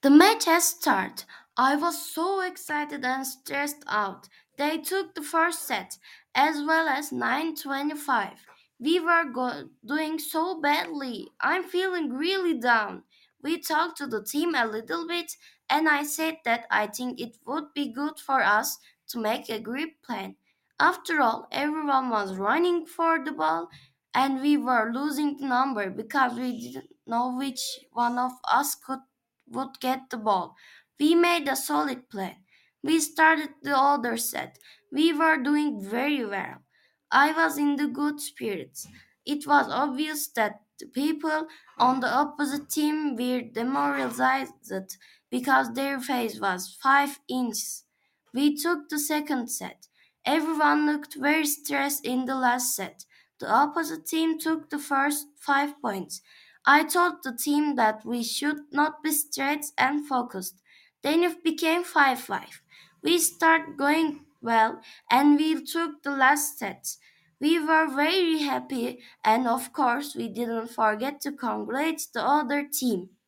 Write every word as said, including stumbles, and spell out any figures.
The match has started. I was so excited and stressed out. They took the first set as well as nine twenty-five. We were go- doing so badly. I'm feeling really down. We talked to the team a little bit and I said that I think it would be good for us to make a group plan. After all, everyone was running for the ball and we were losing the number because we didn't know which one of us could would get the ball. We made a solid plan. We started the other set. We were doing very well. I was in the good spirits. It was obvious that the people on the opposite team were demoralized because their face was five inches. We took the second set. Everyone looked very stressed in the last set. The opposite team took the first five points. I told the team that we should not be stressed and focused. Then it became five five. We started going well and we took the last set. We were very happy and of course we didn't forget to congratulate the other team.